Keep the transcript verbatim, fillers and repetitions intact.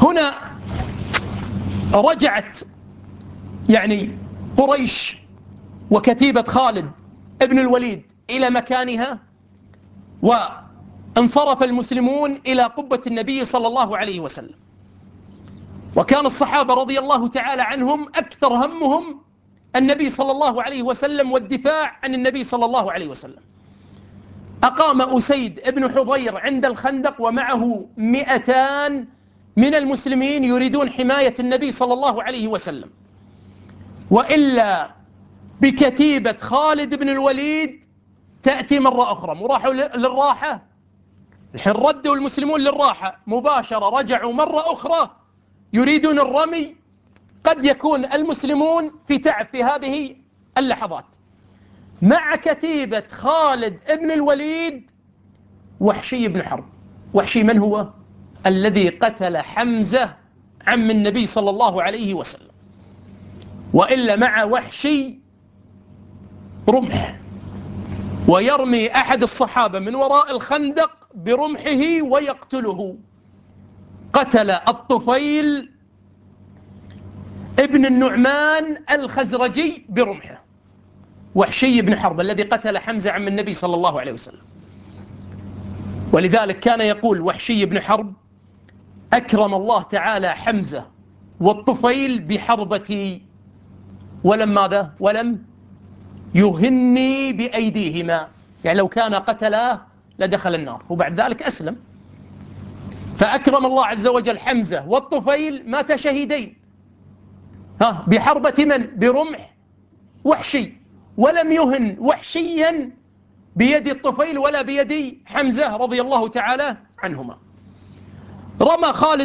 هنا رجعت يعني قريش وكتيبة خالد ابن الوليد إلى مكانها، وانصرف المسلمون إلى قبة النبي صلى الله عليه وسلم. وكان الصحابة رضي الله تعالى عنهم أكثر همهم النبي صلى الله عليه وسلم والدفاع عن النبي صلى الله عليه وسلم. أقام أسيد ابن حضير عند الخندق ومعه مئتان من المسلمين يريدون حماية النبي صلى الله عليه وسلم، وإلا بكتيبة خالد بن الوليد تأتي مرة أخرى. وراحوا للراحة، الحين ردوا المسلمون للراحة مباشرة، رجعوا مرة أخرى يريدون الرمي. قد يكون المسلمون في تعب في هذه اللحظات. مع كتيبة خالد بن الوليد وحشي بن حرب. وحشي من هو؟ الذي قتل حمزة عم النبي صلى الله عليه وسلم. وإلا مع وحشي رمح، ويرمي أحد الصحابة من وراء الخندق برمحه ويقتله. قتل الطفيل ابن النعمان الخزرجي برمحه، وحشي بن حرب الذي قتل حمزة عم النبي صلى الله عليه وسلم. ولذلك كان يقول وحشي بن حرب: أكرم الله تعالى حمزة والطفيل بحربتي، ولم ماذا؟ ولم يهني بأيديهما. يعني لو كان قتلاه لدخل النار، وبعد ذلك أسلم. فأكرم الله عز وجل حمزة والطفيل مات شهيدين، ها بحربة من؟ برمح وحشي. ولم يهن وحشيا بيد الطفيل ولا بيد حمزة رضي الله تعالى عنهما. رمى خالد